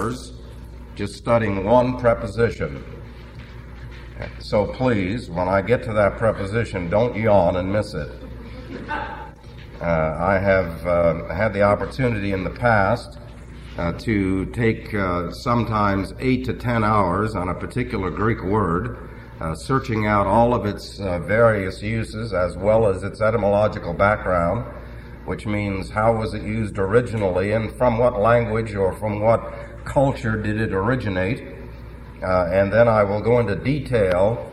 hours just studying one preposition. So please, when I get to that preposition, don't yawn and miss it. I have had the opportunity in the past to take sometimes 8 to 10 hours on a particular Greek word, searching out all of its various uses as well as its etymological background, which means how was it used originally and from what language or from what culture did it originate. And then I will go into detail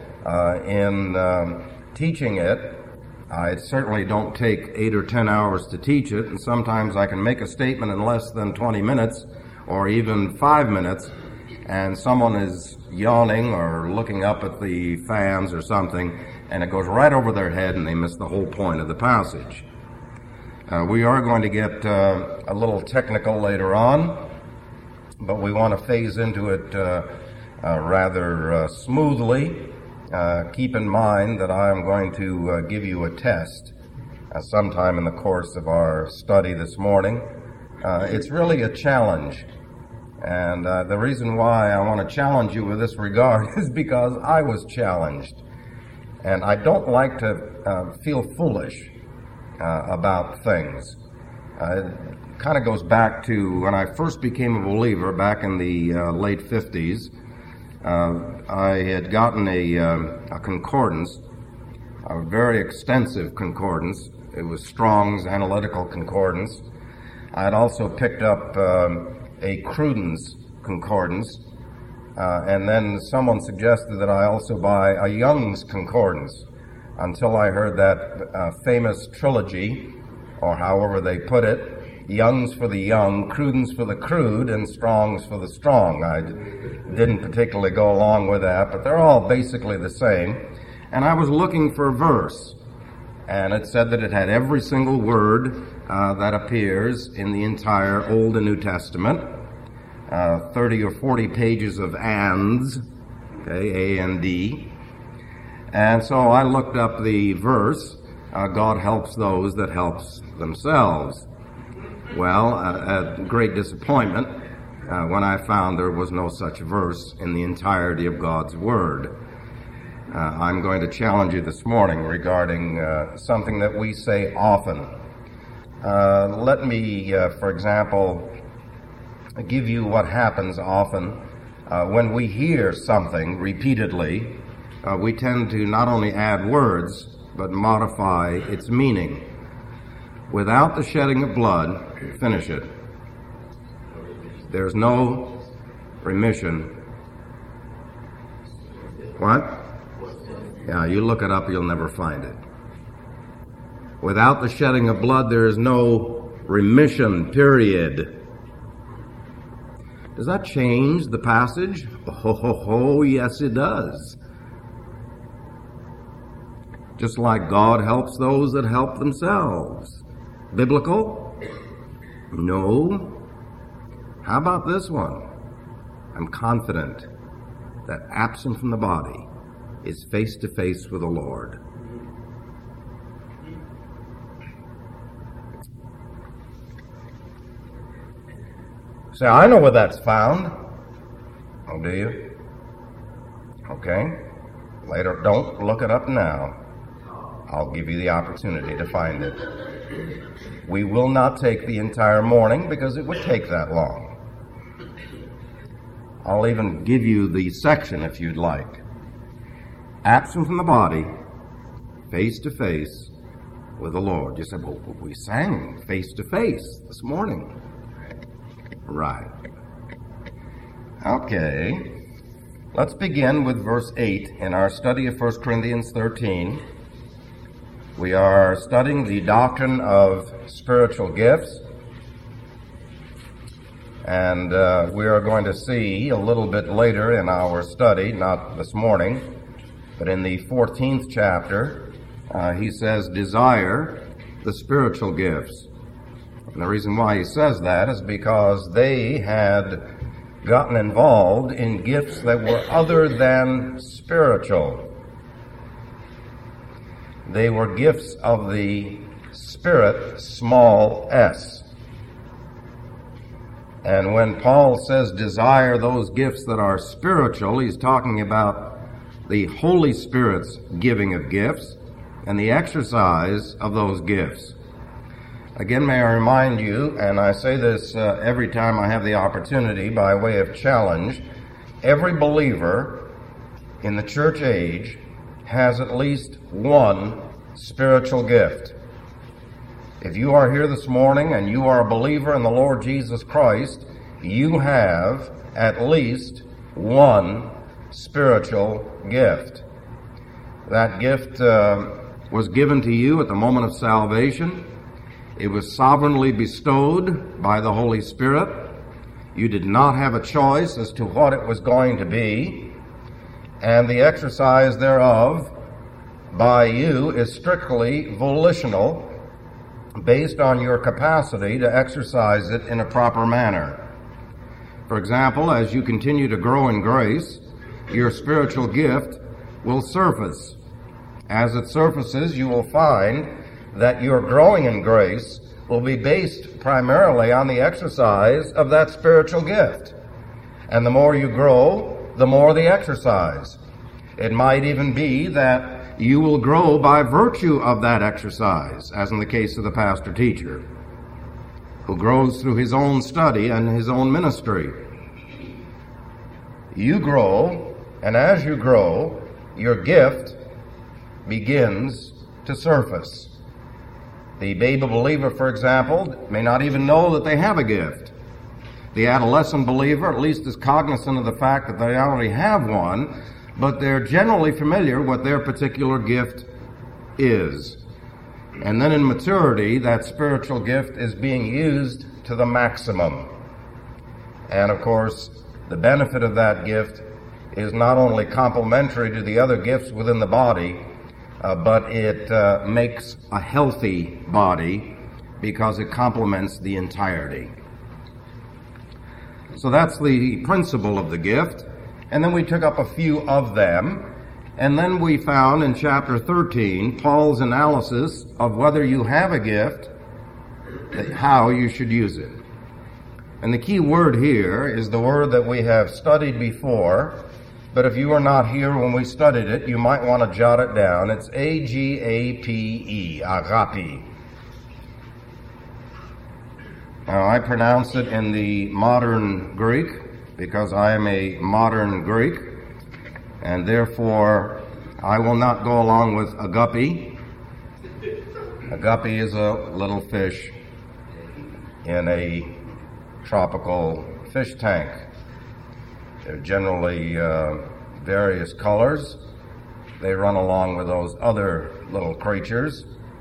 in teaching it. I certainly don't take 8 or 10 hours to teach it, and sometimes I can make a statement in less than 20 minutes or even 5 minutes, and someone is yawning or looking up at the fans or something, and it goes right over their head and they miss the whole point of the passage. We are going to get a little technical later on, but we want to phase into it rather smoothly. Keep in mind that I am going to give you a test sometime in the course of our study this morning. It's really a challenge, and the reason why I want to challenge you with this regard is because I was challenged, and I don't like to feel foolish about things. It kind of goes back to when I first became a believer back in the late 50s. I had gotten a concordance, a very extensive concordance. It was Strong's Analytical Concordance. I had also picked up a Cruden's Concordance, and then someone suggested that I also buy a Young's Concordance, until I heard that famous trilogy, or however they put it, Young's for the young, Cruden's for the crude, and Strong's for the strong. I didn't particularly go along with that, but they're all basically the same. And I was looking for a verse, and it said that it had every single word that appears in the entire Old and New Testament, 30 or 40 pages of ands, okay, A-N-D. And so I looked up the verse, God helps those that helps themselves. Well, a great disappointment when I found there was no such verse in the entirety of God's Word. I'm going to challenge you this morning regarding something that we say often. Let me, for example, give you what happens often. When we hear something repeatedly, we tend to not only add words, but modify its meaning. Without the shedding of blood, finish it. There's no remission. What? Yeah, you look it up, you'll never find it. Without the shedding of blood, there is no remission, period. Does that change the passage? Oh, yes, it does. Just like God helps those that help themselves. Biblical? No. How about this one? I'm confident that absent from the body is face to face with the Lord. Say, I know where that's found. Oh, do you? Okay. Later, don't look it up now. I'll give you the opportunity to find it. We will not take the entire morning because it would take that long. I'll even give you the section if you'd like. Absent from the body, face to face with the Lord. You said, well, we sang face to face this morning. Right. Okay. Let's begin with verse 8 in our study of 1 Corinthians 13. We are studying the doctrine of spiritual gifts, and we are going to see a little bit later in our study, not this morning, but in the 14th chapter, he says, desire the spiritual gifts. And the reason why he says that is because they had gotten involved in gifts that were other than spiritual. They were gifts of the Spirit, small s. And when Paul says desire those gifts that are spiritual, he's talking about the Holy Spirit's giving of gifts and the exercise of those gifts. Again, may I remind you, and I say this every time I have the opportunity by way of challenge, every believer in the church age has at least one spiritual gift. If you are here this morning and you are a believer in the Lord Jesus Christ, you have at least one spiritual gift. That gift was given to you at the moment of salvation. It was sovereignly bestowed by the Holy Spirit. You did not have a choice as to what it was going to be, and the exercise thereof by you is strictly volitional, based on your capacity to exercise it in a proper manner. For example, as you continue to grow in grace, your spiritual gift will surface. As it surfaces, you will find that your growing in grace will be based primarily on the exercise of that spiritual gift. And the more you grow, the more the exercise. It might even be that you will grow by virtue of that exercise, as in the case of the pastor-teacher, who grows through his own study and his own ministry. You grow, and as you grow, your gift begins to surface. The baby believer, for example, may not even know that they have a gift. The adolescent believer at least is cognizant of the fact that they already have one, but they're generally familiar what their particular gift is. And then in maturity, that spiritual gift is being used to the maximum. And of course, the benefit of that gift is not only complementary to the other gifts within the body, but it makes a healthy body because it complements the entirety. So that's the principle of the gift. And then we took up a few of them, and then we found in chapter 13 Paul's analysis of whether you have a gift, how you should use it. And the key word here is the word that we have studied before, but if you were not here when we studied it, you might want to jot it down. It's A-G-A-P-E, agape. Now, I pronounce it in the modern Greek, because I am a modern Greek, and therefore I will not go along with agape. Agape is a little fish in a tropical fish tank. They're generally various colors. They run along with those other little creatures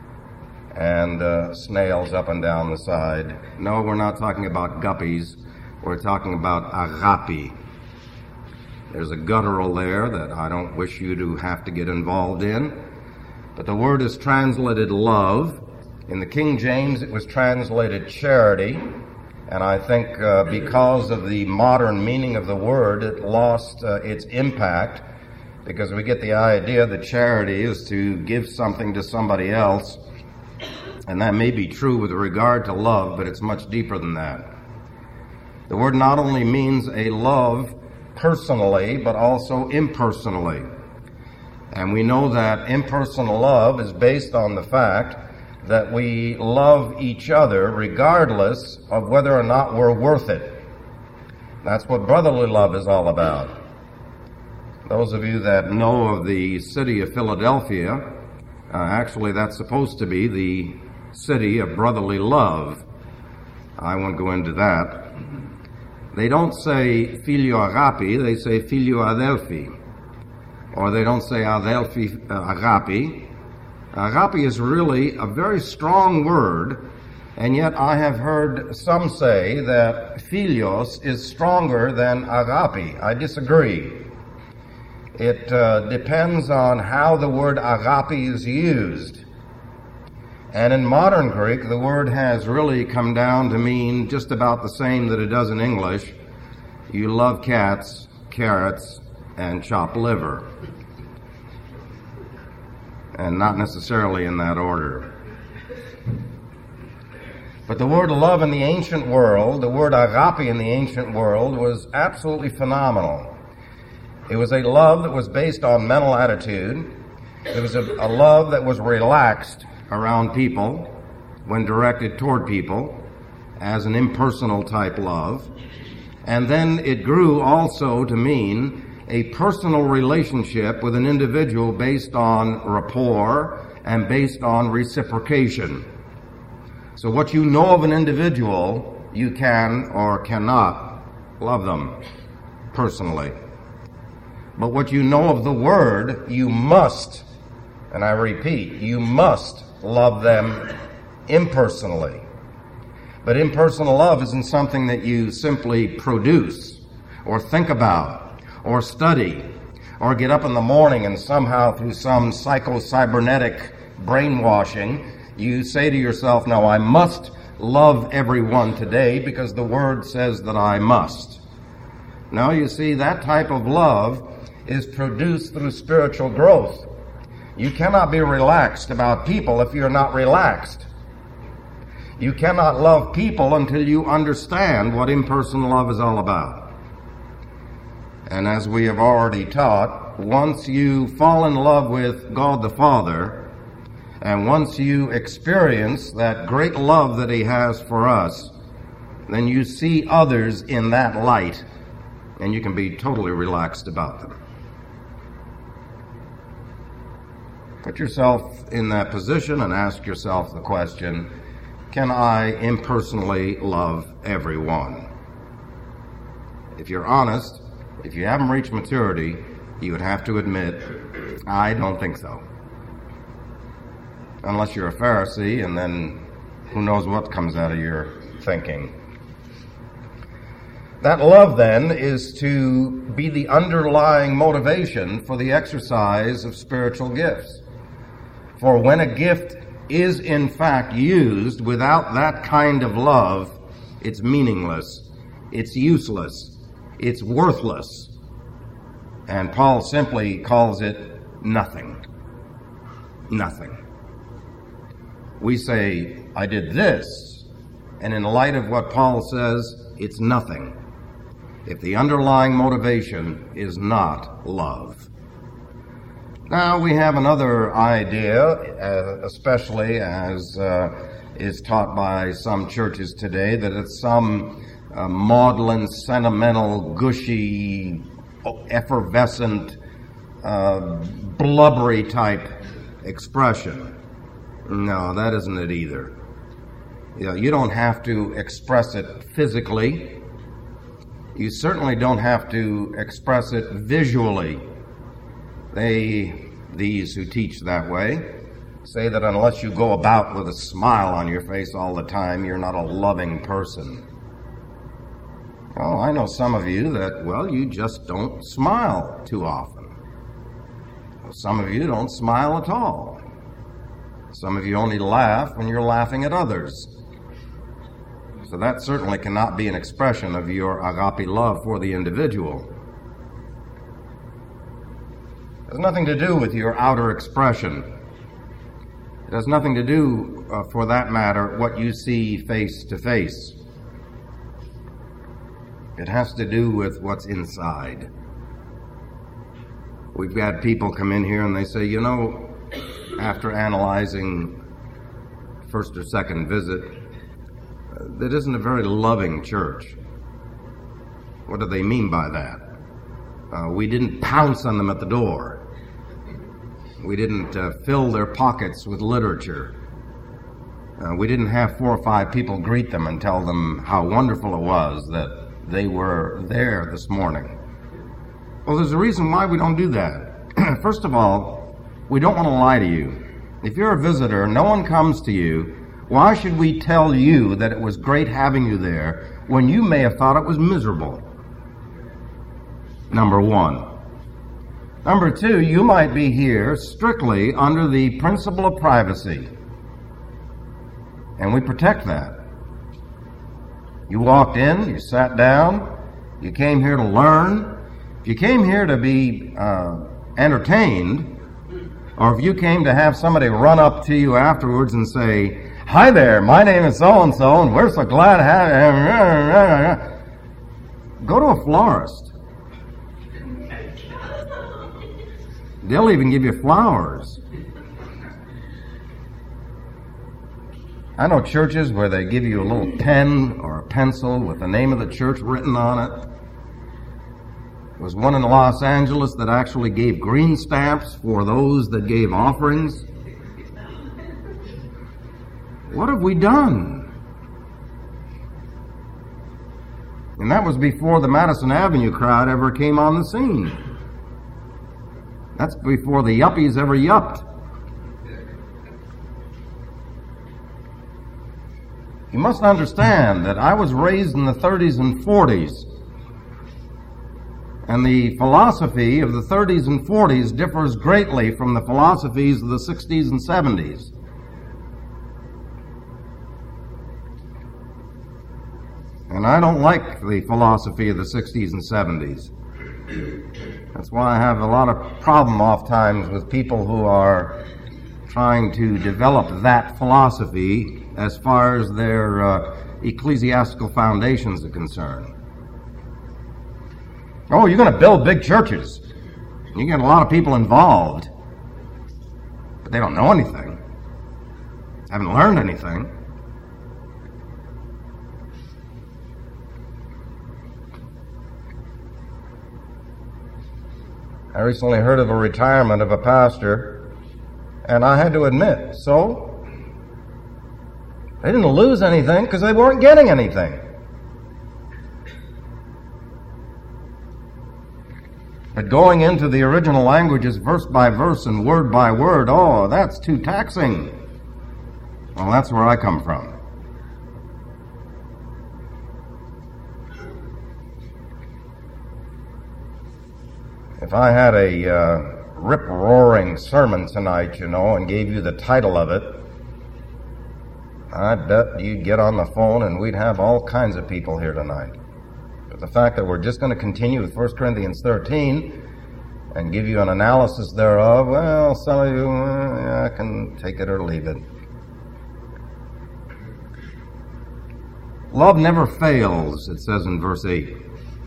and snails up and down the side. No, we're not talking about guppies. We're talking about agape. There's a guttural there that I don't wish you to have to get involved in. But the word is translated love. In the King James, it was translated charity. And I think because of the modern meaning of the word, it lost its impact, because we get the idea that charity is to give something to somebody else. And that may be true with regard to love, but it's much deeper than that. The word not only means a love personally, but also impersonally. And we know that impersonal love is based on the fact that we love each other regardless of whether or not we're worth it. That's what brotherly love is all about. Those of you that know of the city of Philadelphia, actually that's supposed to be the city of brotherly love. I won't go into that. They don't say filio agape, they say filio adelphi. Or they don't say adelphi agape. Agape is really a very strong word, and yet I have heard some say that philios is stronger than agape. I disagree. It depends on how the word agape is used. And in modern Greek, the word has really come down to mean just about the same that it does in English. You love cats, carrots, and chopped liver. And not necessarily in that order. But the word love in the ancient world, the word agape in the ancient world, was absolutely phenomenal. It was a love that was based on mental attitude. It was a love that was relaxed around people when directed toward people as an impersonal type love. And then it grew also to mean a personal relationship with an individual based on rapport and based on reciprocation. So what you know of an individual, you can or cannot love them personally. But what you know of the Word, you must, and I repeat, you must love them impersonally. But impersonal love isn't something that you simply produce or think about or study or get up in the morning and somehow through some psycho-cybernetic brainwashing, you say to yourself, no, I must love everyone today because the Word says that I must. Now, you see, that type of love is produced through spiritual growth. You cannot be relaxed about people if you're not relaxed. You cannot love people until you understand what impersonal love is all about. And as we have already taught, once you fall in love with God the Father, and once you experience that great love that He has for us, then you see others in that light, and you can be totally relaxed about them. Put yourself in that position and ask yourself the question, can I impersonally love everyone? If you're honest, if you haven't reached maturity, you would have to admit, I don't think so. Unless you're a Pharisee, and then who knows what comes out of your thinking. That love, then, is to be the underlying motivation for the exercise of spiritual gifts. For when a gift is in fact used without that kind of love, it's meaningless, it's useless, it's worthless. And Paul simply calls it nothing. Nothing. We say, I did this, and in light of what Paul says, it's nothing if the underlying motivation is not love. Now, we have another idea, especially as is taught by some churches today, that it's some maudlin, sentimental, gushy, effervescent, blubbery type expression. No, that isn't it either. You don't have to express it physically. You certainly don't have to express it visually. These who teach that way, say that unless you go about with a smile on your face all the time, you're not a loving person. Oh, I know some of you that, well, you just don't smile too often. Some of you don't smile at all. Some of you only laugh when you're laughing at others. So that certainly cannot be an expression of your agape love for the individual. It has nothing to do with your outer expression. It has nothing to do, for that matter, what you see face to face. It has to do with what's inside. We've had people come in here and they say, you know, after analyzing first or second visit, that isn't a very loving church. What do they mean by that? We didn't pounce on them at the door. We didn't fill their pockets with literature. We didn't have 4 or 5 people greet them and tell them how wonderful it was that they were there this morning. Well, there's a reason why we don't do that. First of all, we don't want to lie to you. If you're a visitor, no one comes to you, why should we tell you that it was great having you there when you may have thought it was miserable? Number one. Number two, you might be here strictly under the principle of privacy. And we protect that. You walked in, you sat down, you came here to learn. If you came here to be entertained, or if you came to have somebody run up to you afterwards and say, Hi there, my name is so-and-so, and we're so glad to have you. Go to a florist. They'll even give you flowers. I know churches where they give you a little pen or a pencil with the name of the church written on it. There was one in Los Angeles that actually gave green stamps for those that gave offerings. What have we done? And that was before the Madison Avenue crowd ever came on the scene. That's before the yuppies ever yupped. You must understand that I was raised in the 30s and 40s. And the philosophy of the 30s and 40s differs greatly from the philosophies of the 60s and 70s. And I don't like the philosophy of the 60s and 70s. That's why I have a lot of problem oftentimes with people who are trying to develop that philosophy as far as their ecclesiastical foundations are concerned. Oh, you're going to build big churches. You get a lot of people involved, but they don't know anything, haven't learned anything. I recently heard of a retirement of a pastor, and I had to admit, so they didn't lose anything because they weren't getting anything. But going into the original languages verse by verse and word by word, oh, that's too taxing. Well, that's where I come from. If I had a rip-roaring sermon tonight, and gave you the title of it, I bet you'd get on the phone and we'd have all kinds of people here tonight. But the fact that we're just going to continue with 1 Corinthians 13 and give you an analysis thereof, well, some of you, I can take it or leave it. Love never fails, it says in verse 8.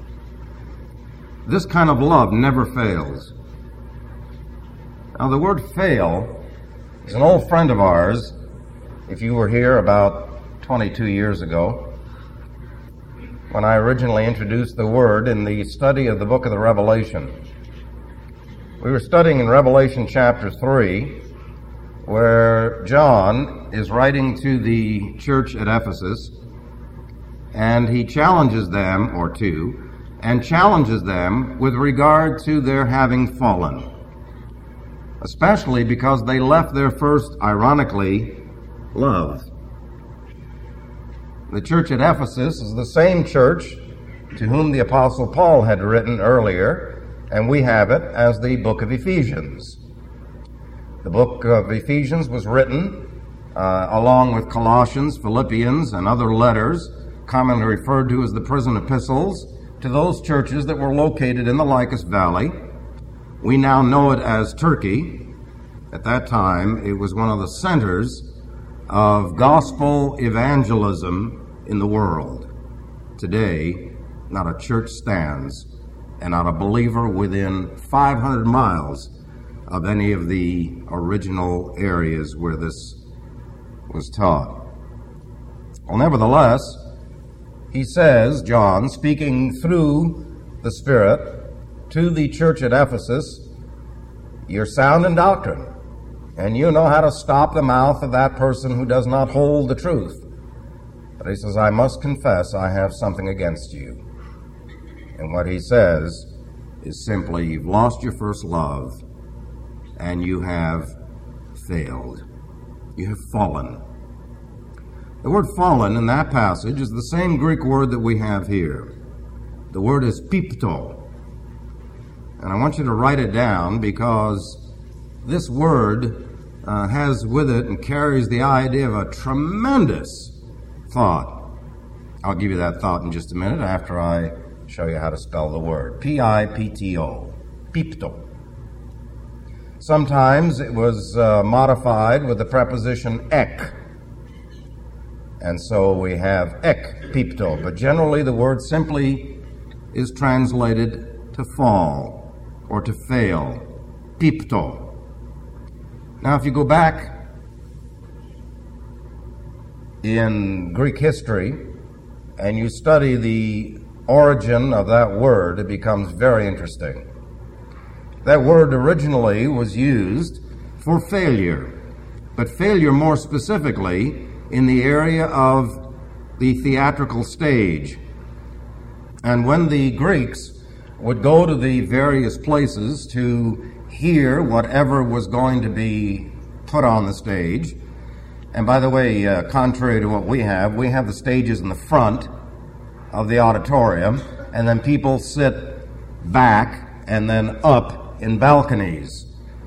This kind of love never fails. Now, the word fail is an old friend of ours. If you were here about 22 years ago, when I originally introduced the word in the study of the book of the Revelation. We were studying in Revelation chapter 3, where John is writing to the church at Ephesus, and he challenges them, challenges them with regard to their having fallen, especially because they left their first, ironically, love. The church at Ephesus is the same church to whom the Apostle Paul had written earlier, and we have it as the book of Ephesians. The book of Ephesians was written along with Colossians, Philippians, and other letters, commonly referred to as the prison epistles, to those churches that were located in the Lycus Valley. We now know it as Turkey. At that time, it was one of the centers of gospel evangelism in the world. Today, not a church stands and not a believer within 500 miles of any of the original areas where this was taught. Well, nevertheless, he says, John, speaking through the Spirit to the church at Ephesus, you're sound in doctrine, and you know how to stop the mouth of that person who does not hold the truth. But he says, I must confess I have something against you. And what he says is simply, you've lost your first love, and you have failed. You have fallen. The word fallen in that passage is the same Greek word that we have here. The word is pipto. And I want you to write it down because this word has with it and carries the idea of a tremendous thought. I'll give you that thought in just a minute after I show you how to spell the word. P-I-P-T-O. Pipto. Sometimes it was modified with the preposition ek. And so we have ekpipto, but generally the word simply is translated to fall or to fail. Pipto. Now, if you go back in Greek history and you study the origin of that word, it becomes very interesting. That word originally was used for failure, but failure more specifically in the area of the theatrical stage. And when the Greeks would go to the various places to hear whatever was going to be put on the stage, and by the way, contrary to what we have the stages in the front of the auditorium, and then people sit back and then up in balconies.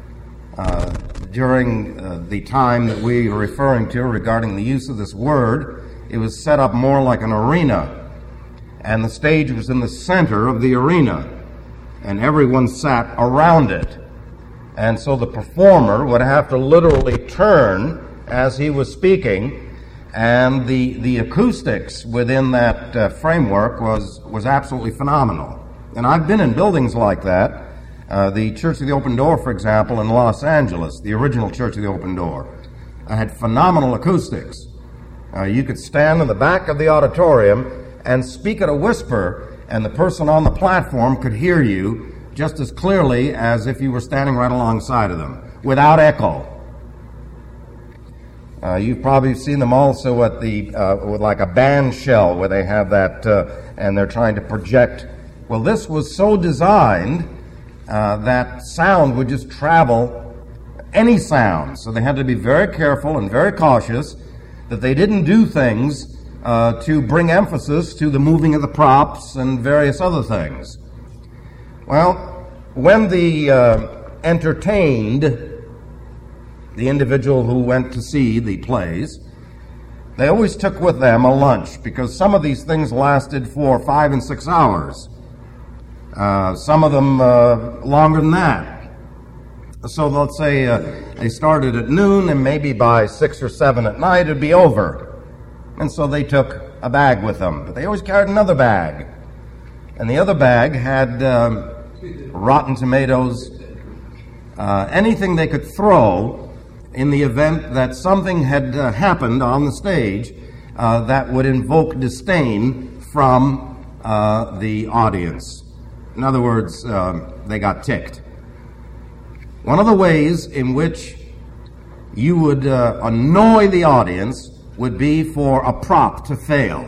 During the time that we are referring to regarding the use of this word, it was set up more like an arena, and the stage was in the center of the arena, and everyone sat around it. And so the performer would have to literally turn as he was speaking, and the acoustics within that framework was absolutely phenomenal. And I've been in buildings like that. The Church of the Open Door, for example, in Los Angeles, the original Church of the Open Door, had phenomenal acoustics. You could stand in the back of the auditorium and speak at a whisper, and the person on the platform could hear you just as clearly as if you were standing right alongside of them, without echo. You've probably seen them also at the with like a band shell where they have that, and they're trying to project. Well, this was so designed that sound would just travel any sound. So they had to be very careful and very cautious that they didn't do things to bring emphasis to the moving of the props and various other things. Well, when the entertained, the individual who went to see the plays, they always took with them a lunch, because some of these things lasted for 5 and 6 hours. Some of them longer than that. So let's say they started at noon, and maybe by 6 or 7 at night it'd be over. And so they took a bag with them, but they always carried another bag. And the other bag had rotten tomatoes, anything they could throw in the event that something had happened on the stage that would invoke disdain from the audience. In other words, they got ticked. One of the ways in which you would annoy the audience would be for a prop to fail.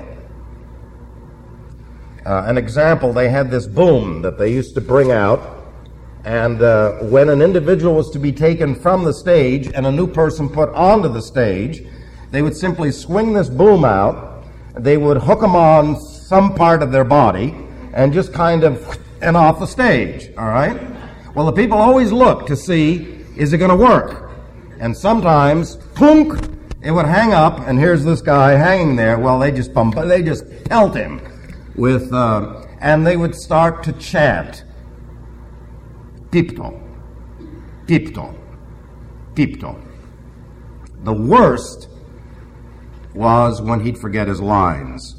An example, they had this boom that they used to bring out, and when an individual was to be taken from the stage and a new person put onto the stage, they would simply swing this boom out, they would hook them on some part of their body, and just kind of and off the stage, all right? Well, the people always look to see, is it going to work? And sometimes, plunk, it would hang up, and here's this guy hanging there. Well, they just pelt him with, and they would start to chant, pipto, pipto, pipto. The worst was when he'd forget his lines.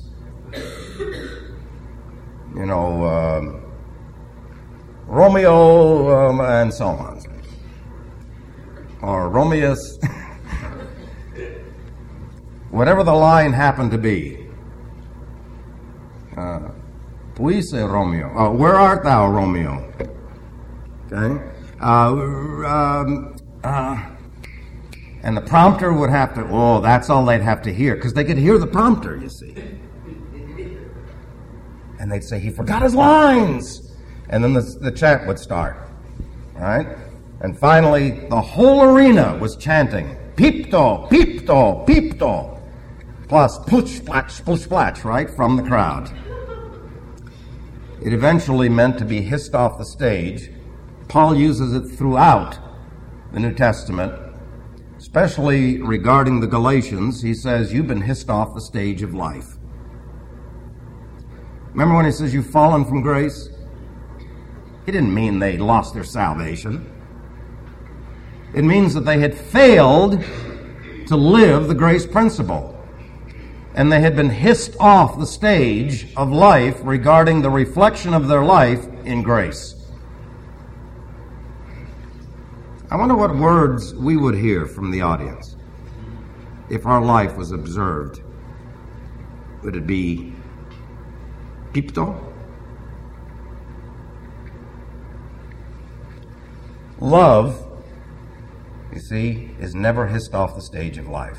You know, Romeo and so on. Or Romeus. Whatever the line happened to be. Puise Romeo. Oh, where art thou, Romeo? Okay. And the prompter would have to, that's all they'd have to hear, because they could hear the prompter, you see. And they'd say, he forgot his lines. And then the chant would start. All right? And finally, the whole arena was chanting, pipto, pipto, pipto. Plus, plush, splash, right, from the crowd. It eventually meant to be hissed off the stage. Paul uses it throughout the New Testament, especially regarding the Galatians. He says, you've been hissed off the stage of life. Remember when he says you've fallen from grace? He didn't mean they lost their salvation. It means that they had failed to live the grace principle. and they had been hissed off the stage of life regarding the reflection of their life in grace. I wonder what words we would hear from the audience if our life was observed. Would it be pipto? Love, you see, is never hissed off the stage of life.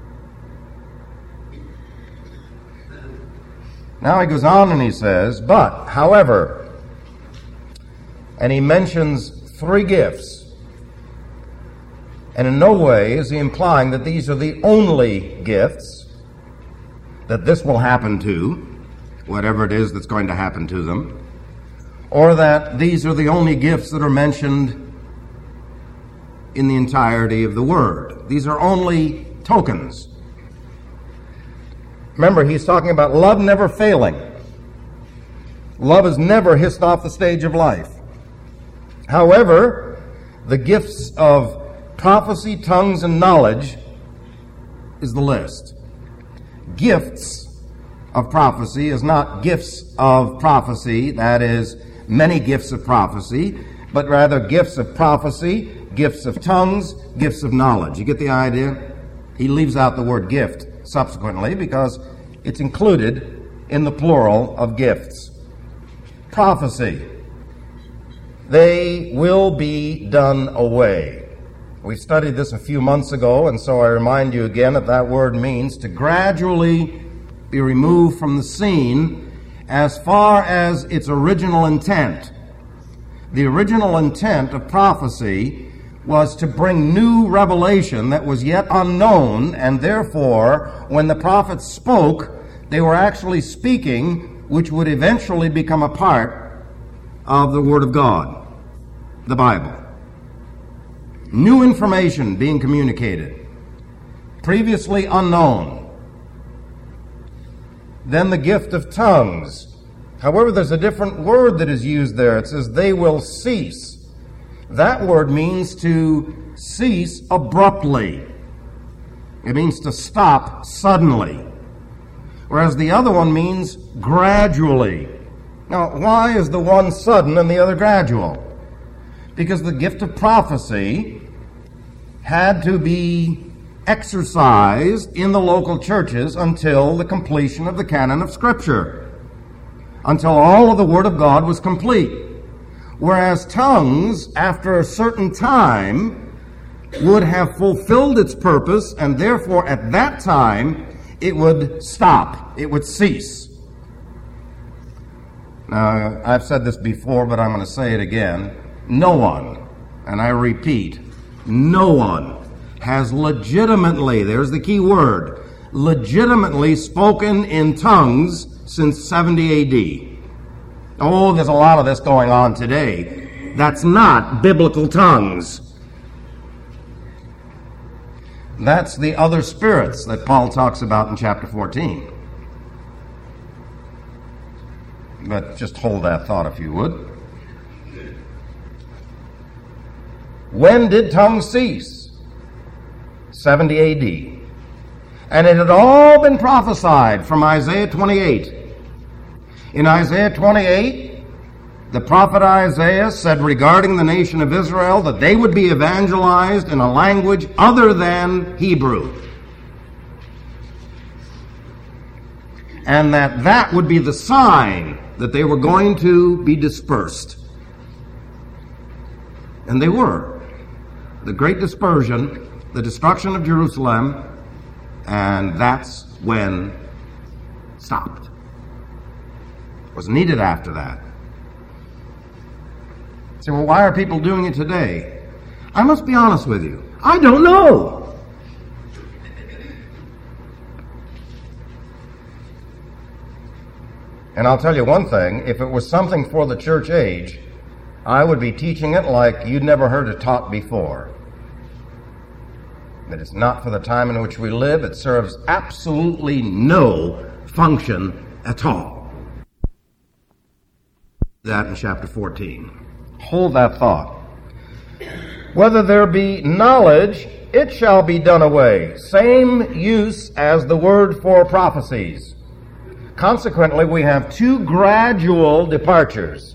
Now he goes on and he says, but, however, and he mentions 3 gifts. And in no way is he implying that these are the only gifts that this will happen to, whatever it is that's going to happen to them, or that these are the only gifts that are mentioned in the entirety of the Word. These are only tokens. Remember, he's talking about love never failing. Love is never hissed off the stage of life. However, the gifts of prophecy, tongues, and knowledge is the list. Gifts of prophecy is not gifts of prophecy, that is, many gifts of prophecy, but rather gifts of prophecy, gifts of tongues, gifts of knowledge. You get the idea? He leaves out the word gift subsequently because it's included in the plural of gifts. Prophecy. They will be done away. We studied this a few months ago, and so I remind you again that that word means to gradually be removed from the scene as far as its original intent. The original intent of prophecy was to bring new revelation that was yet unknown, and therefore, when the prophets spoke, they were actually speaking which would eventually become a part of the Word of God, the Bible. New information being communicated, previously unknown. Then the gift of tongues. However, there's a different word that is used there. It says, they will cease. That word means to cease abruptly. It means to stop suddenly. Whereas the other one means gradually. Now, why is the one sudden and the other gradual? Because the gift of prophecy had to be exercised in the local churches until the completion of the canon of Scripture, until all of the Word of God was complete. Whereas tongues, after a certain time, would have fulfilled its purpose, and therefore at that time it would stop, it would cease. Now, I've said this before, but I'm going to say it again. No one, and I repeat, no one has legitimately, there's the key word, legitimately spoken in tongues since 70 A.D. Oh, there's a lot of this going on today. That's not biblical tongues. That's the other spirits that Paul talks about in chapter 14. But just hold that thought if you would. When did tongues cease? 70 A.D. And it had all been prophesied from Isaiah 28. In Isaiah 28, the prophet Isaiah said regarding the nation of Israel that they would be evangelized in a language other than Hebrew. And that would be the sign that they were going to be dispersed. And they were. The great dispersion, the destruction of Jerusalem, and that's when it stopped. It was needed after that. So, well, why are people doing it today? I must be honest with you. I don't know. And I'll tell you one thing, if it was something for the church age, I would be teaching it like you'd never heard it taught before. That it's not for the time in which we live. It serves absolutely no function at all. That in chapter 14. Hold that thought. Whether there be knowledge it shall be done away. Same use as the word for prophecies. Consequently, we have two gradual departures.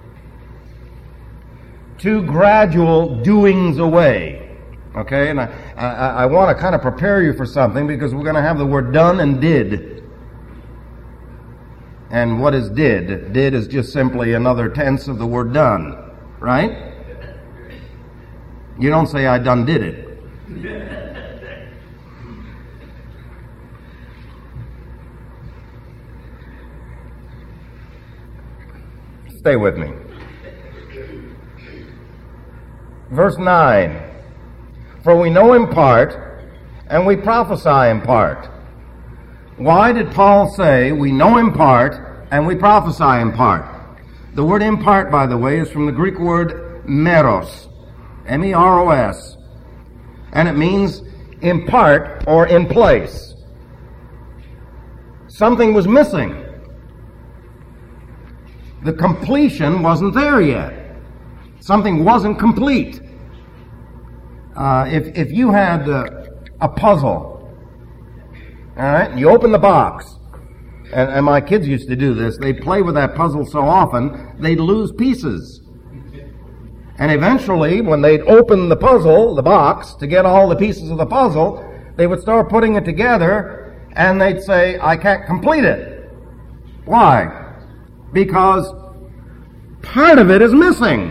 Two gradual doings away. Okay, and I want to kind of prepare you for something, because we're going to have the word done and did. And what is did? Did is just simply another tense of the word done, right? You don't say, I done did it. Stay with me. Verse 9. For we know in part, and we prophesy in part. Why did Paul say we know in part, and we prophesy in part? The word in part, by the way, is from the Greek word meros, M-E-R-O-S, and it means in part or in place. Something was missing. The completion wasn't there yet. Something wasn't complete. If you had a puzzle, all right, and you open the box, and my kids used to do this, they'd play with that puzzle so often, they'd lose pieces. And eventually, when they'd open the puzzle, the box, to get all the pieces of the puzzle, they would start putting it together, and they'd say, I can't complete it. Why? Because part of it is missing.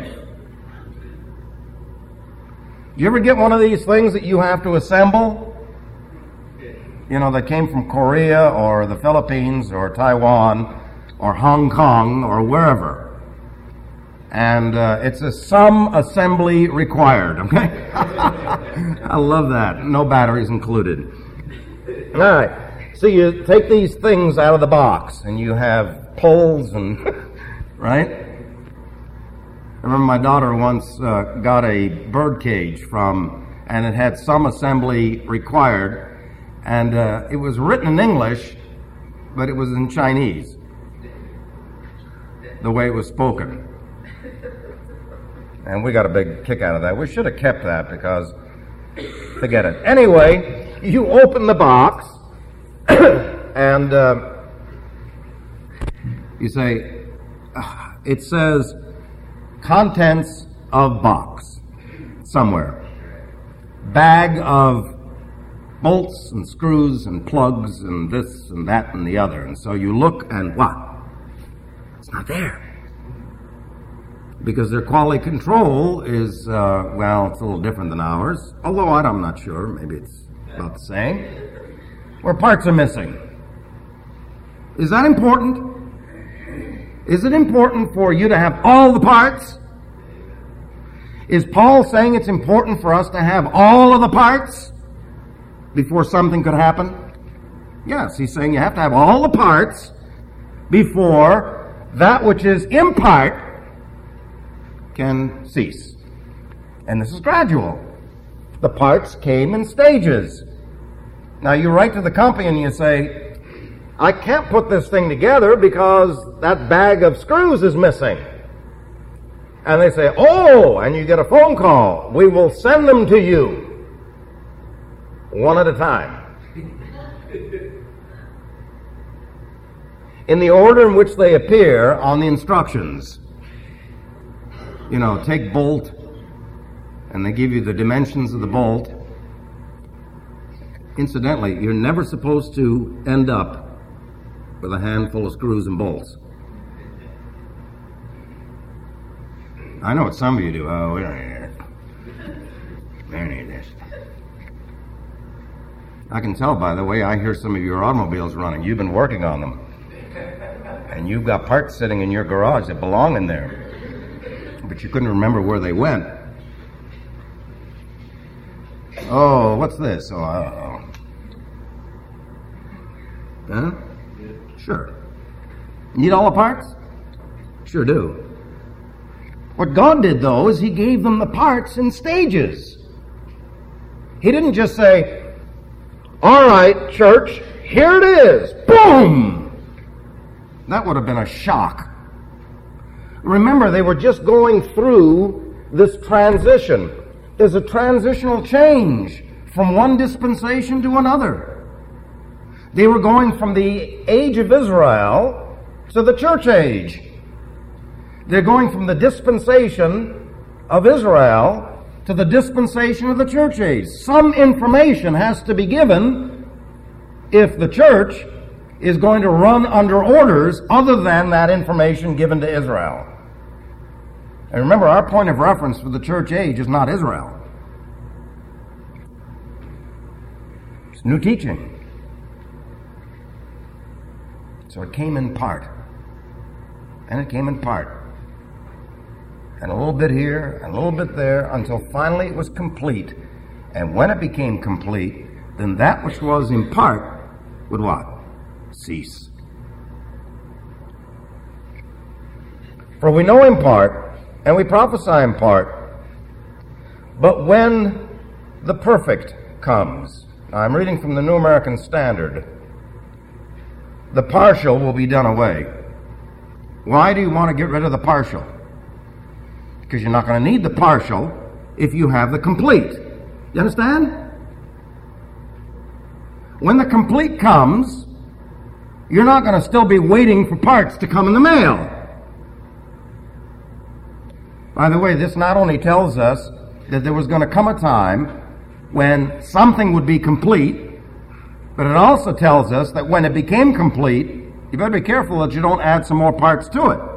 Do you ever get one of these things that you have to assemble? You know, that came from Korea or the Philippines or Taiwan or Hong Kong or wherever. And it's a some assembly required, okay? I love that. No batteries included. All right. So you take these things out of the box and you have poles and, right? I remember my daughter once got a bird cage and it had some assembly required, and it was written in English, but it was in Chinese, the way it was spoken. And we got a big kick out of that. We should have kept that, because, forget it. Anyway, you open the box, and you say, it says, contents of box, somewhere. Bag of bolts and screws and plugs and this and that and the other. And so you look and what? It's not there. Because their quality control is, well, it's a little different than ours. Although I'm not sure. Maybe it's about the same. Where parts are missing. Is that important? Is it important for you to have all the parts? Is Paul saying it's important for us to have all of the parts before something could happen? Yes, he's saying you have to have all the parts before that which is in part can cease. And this is gradual. The parts came in stages. Now you write to the company and you say, I can't put this thing together because that bag of screws is missing. And they say, oh, and you get a phone call. We will send them to you one at a time. In the order in which they appear on the instructions. You know, take bolt, and they give you the dimensions of the bolt. Incidentally, you're never supposed to end up with a handful of screws and bolts. I know what some of you do. Oh, we don't need it. We don't need this. I can tell by the way I hear some of your automobiles running. You've been working on them. And you've got parts sitting in your garage that belong in there. But you couldn't remember where they went. Oh, what's this? Oh, huh? Sure. Need all the parts? Sure do. What God did, though, is He gave them the parts in stages. He didn't just say, all right, church, here it is. Boom! That would have been a shock. Remember, they were just going through this transition. There's a transitional change from one dispensation to another. They were going from the age of Israel to the church age. They're going from the dispensation of Israel to the dispensation of the church age. Some information has to be given if the church is going to run under orders other than that information given to Israel. And remember, our point of reference for the church age is not Israel. It's new teaching. So it came in part. And it came in part. And a little bit here, and a little bit there, until finally it was complete. And when it became complete, then that which was in part would what? Cease. For we know in part, and we prophesy in part, but when the perfect comes, now I'm reading from the New American Standard, the partial will be done away. Why do you want to get rid of the partial? Because you're not going to need the partial if you have the complete. You understand? When the complete comes, you're not going to still be waiting for parts to come in the mail. By the way, this not only tells us that there was going to come a time when something would be complete, but it also tells us that when it became complete, you better be careful that you don't add some more parts to it.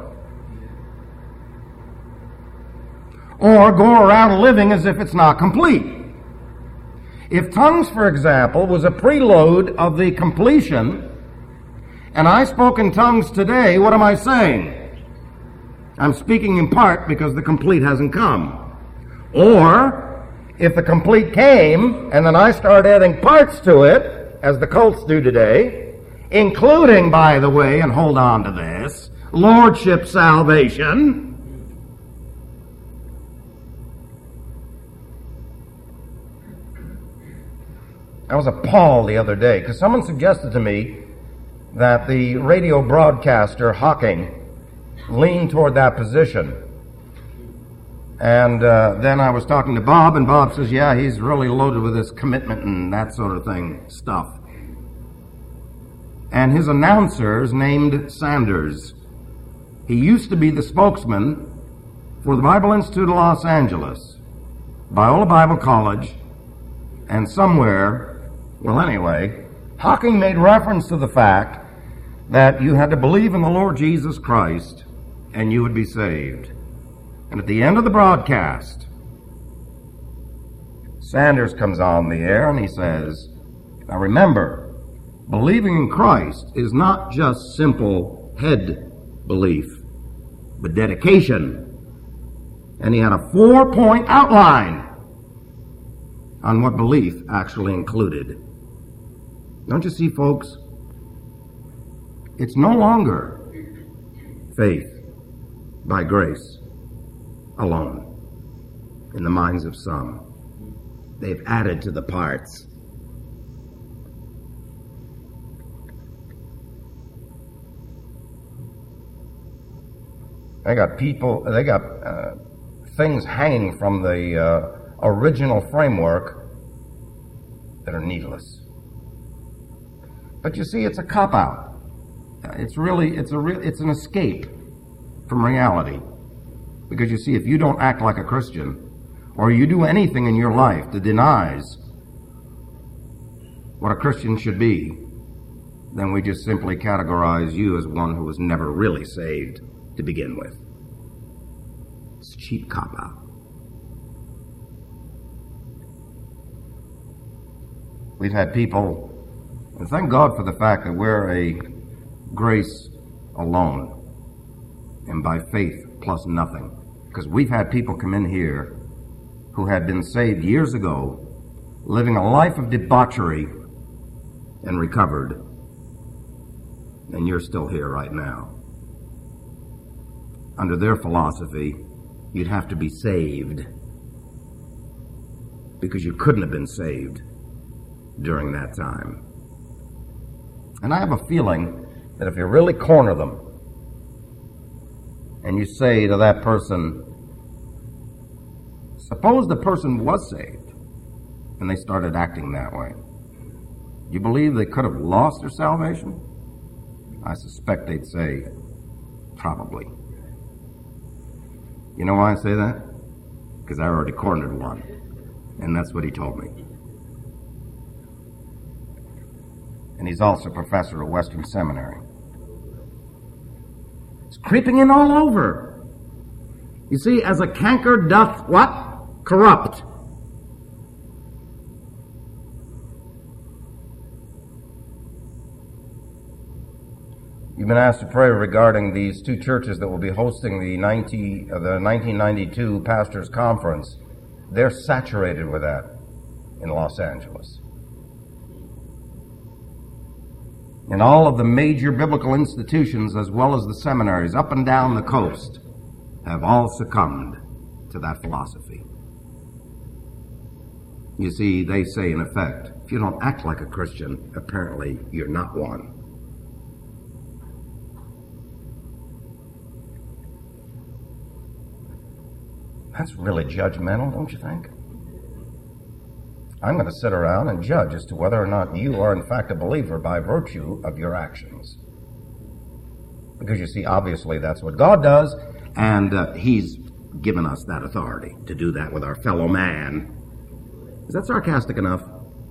Or go around living as if it's not complete. If tongues, for example, was a preload of the completion, and I spoke in tongues today, what am I saying? I'm speaking in part because the complete hasn't come. Or, if the complete came, and then I start adding parts to it, as the cults do today, including, by the way, and hold on to this, lordship salvation. I was appalled the other day because someone suggested to me that the radio broadcaster Hawking leaned toward that position. And then I was talking to Bob, and Bob says, yeah, he's really loaded with this commitment and that sort of thing stuff. And his announcer is named Sanders. He used to be the spokesman for the Bible Institute of Los Angeles, Biola Bible College, and somewhere, well, anyway, Hawking made reference to the fact that you had to believe in the Lord Jesus Christ and you would be saved. And at the end of the broadcast, Sanders comes on the air and he says, now remember, believing in Christ is not just simple head belief, but dedication. And he had a 4-point outline on what belief actually included. Don't you see, folks? It's no longer faith by grace alone in the minds of some. They've added to the parts. They got people, they got things hanging from the original framework that are needless. But you see, it's a cop-out. It's an escape from reality. Because you see, if you don't act like a Christian, or you do anything in your life that denies what a Christian should be, then we just simply categorize you as one who was never really saved to begin with. It's a cheap cop-out. We've had people, and thank God for the fact that we're a grace alone and by faith plus nothing. Because we've had people come in here who had been saved years ago, living a life of debauchery and recovered. And you're still here right now. Under their philosophy, you'd have to be saved because you couldn't have been saved during that time. And I have a feeling that if you really corner them and you say to that person, suppose the person was saved and they started acting that way. You believe they could have lost their salvation? I suspect they'd say, probably. You know why I say that? Because I already cornered one, and that's what he told me. And he's also a professor at Western Seminary. It's creeping in all over. You see, as a canker doth what? Corrupt. You've been asked to pray regarding these two churches that will be hosting the 1992 Pastors Conference. They're saturated with that in Los Angeles. And all of the major biblical institutions, as well as the seminaries up and down the coast, have all succumbed to that philosophy. You see, they say, in effect, if you don't act like a Christian, apparently you're not one. That's really judgmental, don't you think? I'm going to sit around and judge as to whether or not you are in fact a believer by virtue of your actions. Because you see, obviously that's what God does, and He's given us that authority to do that with our fellow man. Is that sarcastic enough?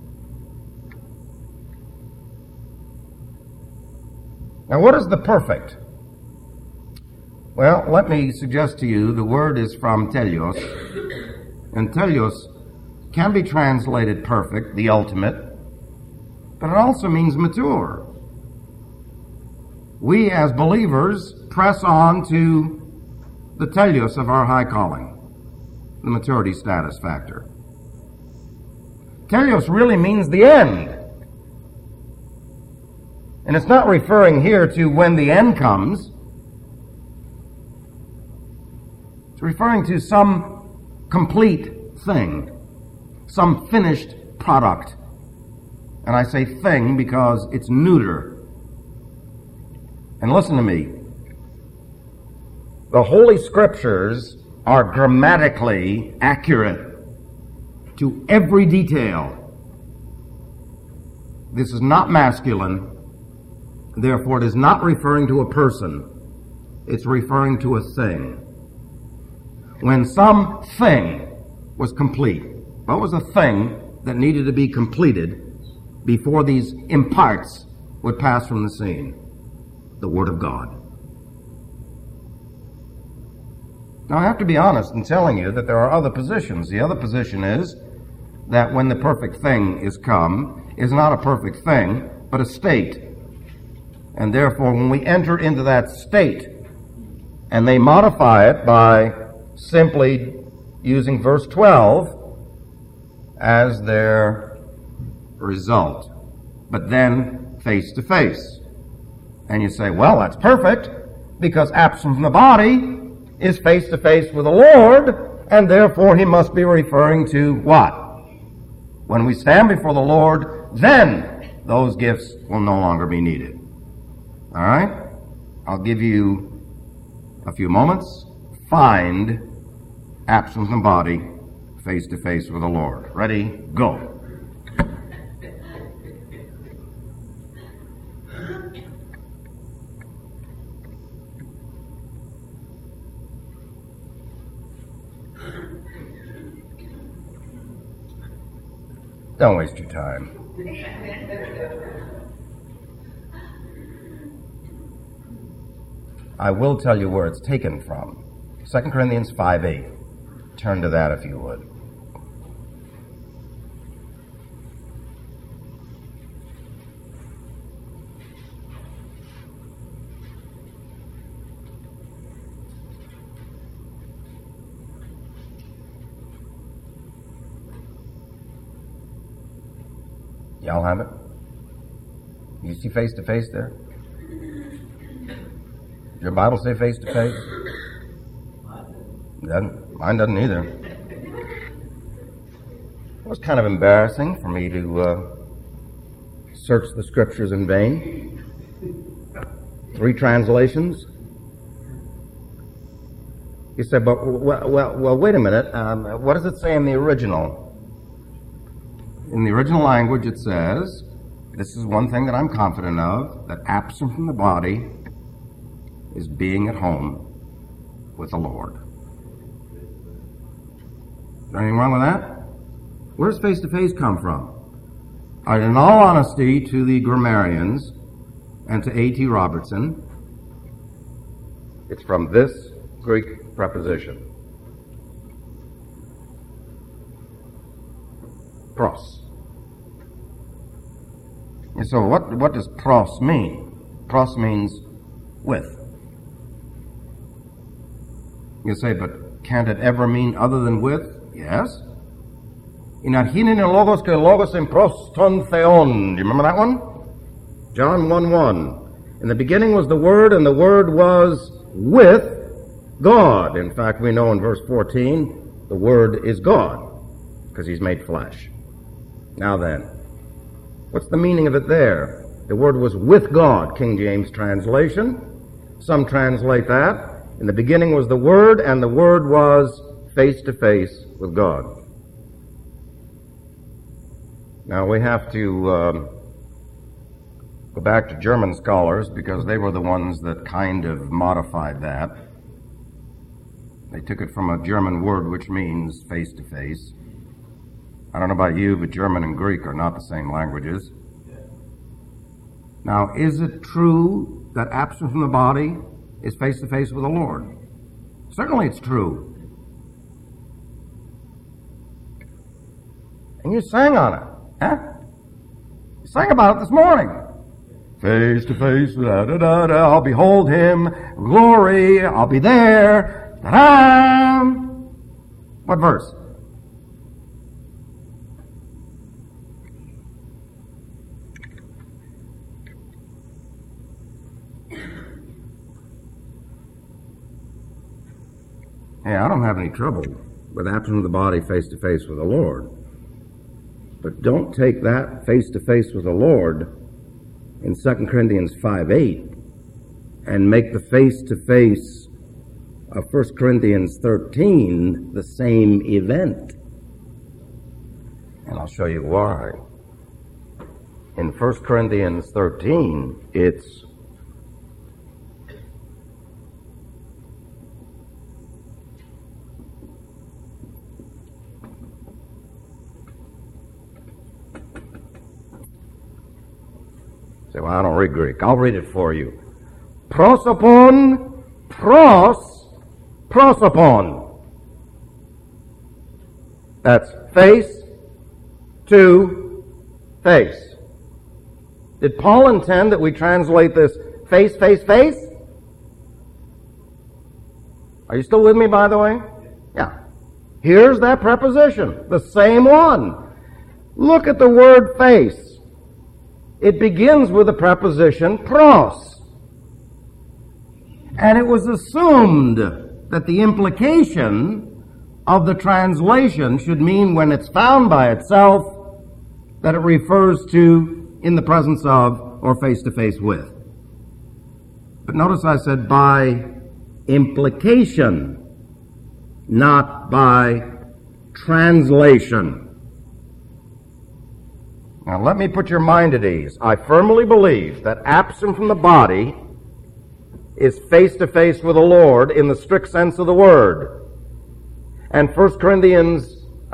Now, what is the perfect? Well, let me suggest to you the word is from teleos, and teleos can be translated perfect, the ultimate, but it also means mature. We as believers press on to the teleos of our high calling, the maturity status factor. Teleos really means the end. And it's not referring here to when the end comes. It's referring to some complete thing, some finished product. And I say thing because it's neuter. And listen to me. The Holy Scriptures are grammatically accurate to every detail. This is not masculine. Therefore, it is not referring to a person. It's referring to a thing. When some thing was complete, what was the thing that needed to be completed before these imparts would pass from the scene? The Word of God. Now, I have to be honest in telling you that there are other positions. The other position is that when the perfect thing is come, is not a perfect thing, but a state. And therefore, when we enter into that state, and they modify it by simply using verse 12 as their result, but then face to face. And you say, well, that's perfect, because absent from the body is face to face with the Lord, and therefore he must be referring to what? When we stand before the Lord, then those gifts will no longer be needed. All right? I'll give you a few moments. Find absent from the body, face to face with the Lord. Ready? Go. Don't waste your time. I will tell you where it's taken from. 2 Corinthians 5:8. Turn to that if you would. Y'all have it? You see face to face there? Your Bible say face to face? Mine doesn't either. It was kind of embarrassing for me to search the Scriptures in vain. 3 translations. You said, but well, wait a minute. What does it say in the original? In the original language it says, this is one thing that I'm confident of, that absent from the body is being at home with the Lord. Is there anything wrong with that? Where does face-to-face come from? In all honesty, to the grammarians and to A.T. Robertson, it's from this Greek preposition. Pros. And so what does pros mean? Pros means with. You say, but can't it ever mean other than with? Yes. In archinin logos ke logos in pros ton theon. Do you remember that one? John 1:1. In the beginning was the Word, and the Word was with God. In fact, we know in verse 14, the Word is God, because He's made flesh. Now then, what's the meaning of it there? The Word was with God, King James translation. Some translate that. In the beginning was the Word, and the Word was face to face with God. Now we have to go back to German scholars, because they were the ones that kind of modified that. They took it from a German word which means face to face. I don't know about you, but German and Greek are not the same languages. Now, is it true that absent from the body is face to face with the Lord? Certainly it's true. And you sang on it, huh? You sang about it this morning. Face to face, da-da-da-da, I'll behold Him, glory, I'll be there, ta-da! What verse? Hey, I don't have any trouble with absent of the body face to face with the Lord. But don't take that face to face with the Lord in 2 Corinthians 5:8 and make the face to face of 1 Corinthians 13 the same event. And I'll show you why. In 1 Corinthians 13, it's say, well, I don't read Greek. I'll read it for you. Prosopon, prosopon. That's face to face. Did Paul intend that we translate this face, face, face? Are you still with me, by the way? Yeah. Here's that preposition, the same one. Look at the word face. It begins with the preposition pros. And it was assumed that the implication of the translation should mean, when it's found by itself, that it refers to in the presence of or face to face with. But notice I said by implication, not by translation. Now let me put your mind at ease. I firmly believe that absent from the body is face to face with the Lord in the strict sense of the word. And 2 Corinthians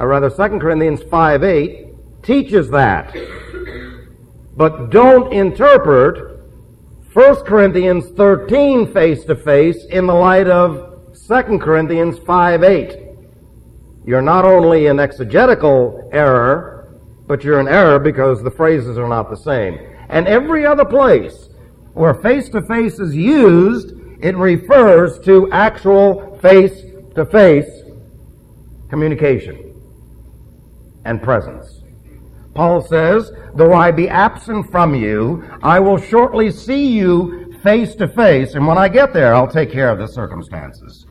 5:8 teaches that. But don't interpret 1 Corinthians 13 face to face in the light of 2 Corinthians 5:8. You're not only in exegetical error, but you're in error because the phrases are not the same. And every other place where face-to-face is used, it refers to actual face-to-face communication and presence. Paul says, though I be absent from you, I will shortly see you face-to-face, and when I get there, I'll take care of the circumstances.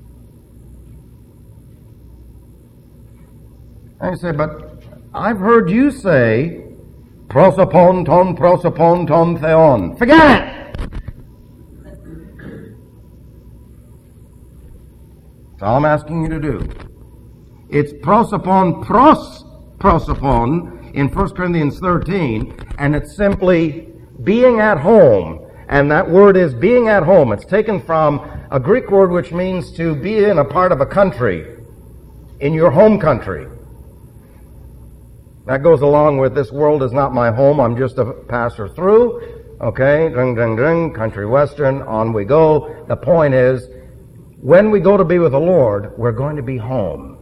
And you say, but I've heard you say, prosopon ton theon. Forget it! That's all I'm asking you to do. It's prosopon. in 1 Corinthians 13, and it's simply being at home. And that word is being at home. It's taken from a Greek word which means to be in a part of a country, in your home country. That goes along with this world is not my home, I'm just a passer through. Okay, dring, dring, dring, country western, on we go. The point is, when we go to be with the Lord, we're going to be home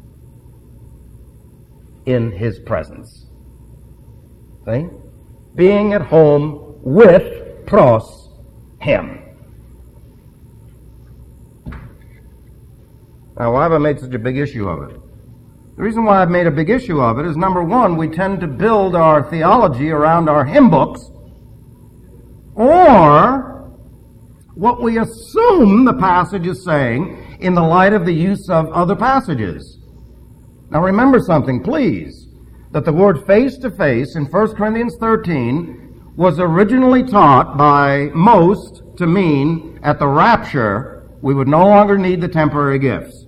in His presence. See? Being at home with pros Him. Now, why have I made such a big issue of it? The reason why I've made a big issue of it is, number one, we tend to build our theology around our hymn books, or what we assume the passage is saying in the light of the use of other passages. Now remember something, please, that the word face-to-face in 1 Corinthians 13 was originally taught by most to mean at the rapture we would no longer need the temporary gifts.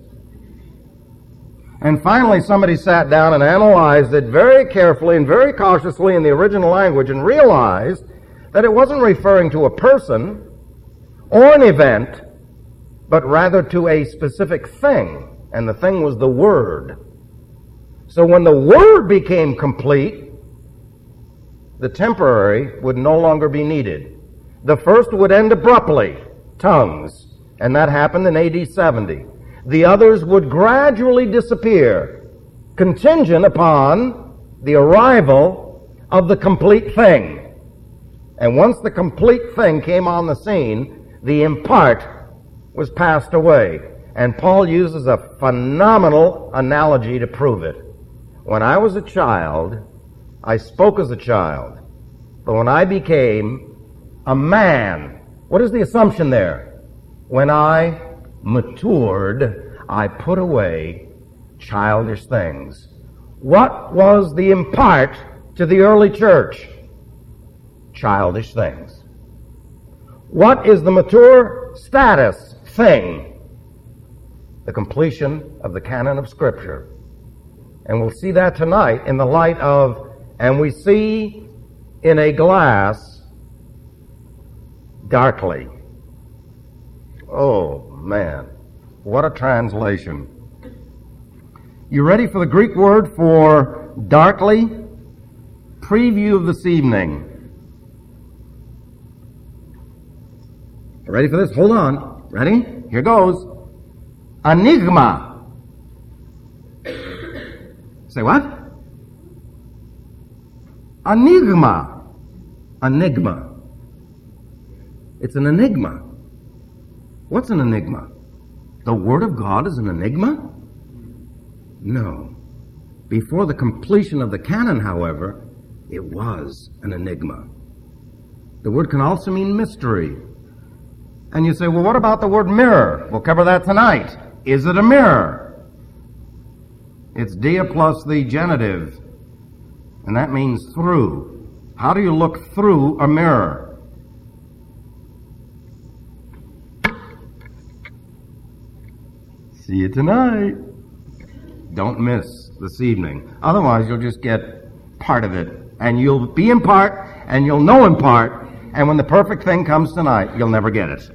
And finally somebody sat down and analyzed it very carefully and very cautiously in the original language and realized that it wasn't referring to a person or an event, but rather to a specific thing. And the thing was the Word. So when the Word became complete, the temporary would no longer be needed. The first would end abruptly, tongues, and that happened in AD 70. The others would gradually disappear, contingent upon the arrival of the complete thing. And once the complete thing came on the scene, the in part was passed away. And Paul uses a phenomenal analogy to prove it. When I was a child, I spoke as a child. But when I became a man, what is the assumption there? When I matured, I put away childish things. What was the impart to the early church? Childish things. What is the mature status thing? The completion of the canon of Scripture. And we'll see that tonight in the light of, and we see in a glass darkly. Oh, man. What a translation. You ready for the Greek word for darkly? Preview of this evening. Ready for this? Hold on. Ready? Here goes. Enigma. Say what? Enigma. Enigma. It's an enigma. What's an enigma? The Word of God is an enigma? No. Before the completion of the canon, however, it was an enigma. The word can also mean mystery. And you say, well, what about the word mirror? We'll cover that tonight. Is it a mirror? It's dia plus the genitive, and that means through. How do you look through a mirror? See you tonight. Don't miss this evening. Otherwise, you'll just get part of it. And you'll be in part, and you'll know in part, and when the perfect thing comes tonight, you'll never get it.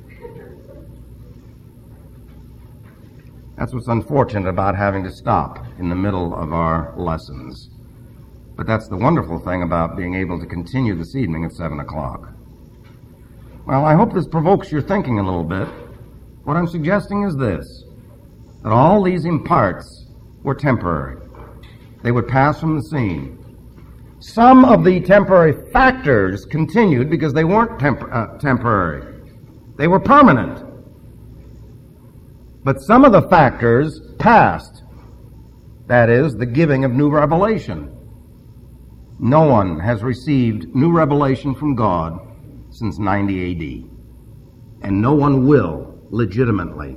That's what's unfortunate about having to stop in the middle of our lessons. But that's the wonderful thing about being able to continue this evening at 7 o'clock. Well, I hope this provokes your thinking a little bit. What I'm suggesting is this, that all these imparts were temporary. They would pass from the scene. Some of the temporary factors continued because they weren't temporary. They were permanent. But some of the factors passed. That is, the giving of new revelation. No one has received new revelation from God since 90 A.D. And no one will legitimately.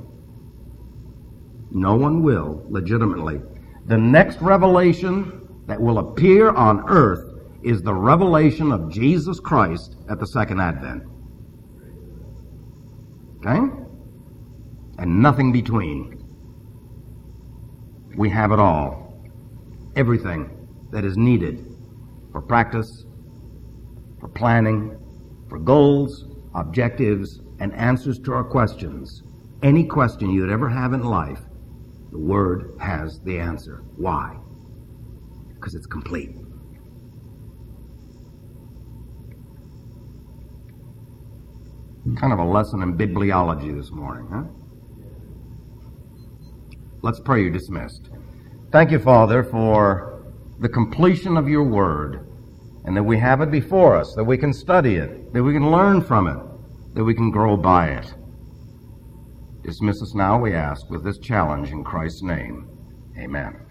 No one will legitimately. The next revelation that will appear on earth is the revelation of Jesus Christ at the second advent. Okay? And nothing between. We have it all. Everything. that is needed for practice, for planning, for goals, objectives, and answers to our questions. Any question you'd ever have in life, the Word has the answer. Why? Because it's complete. Kind of a lesson in bibliology this morning, huh? Let's pray. You're dismissed. Thank you, Father, for the completion of your Word, and that we have it before us, that we can study it, that we can learn from it, that we can grow by it. Dismiss us now, we ask, with this challenge in Christ's name. Amen.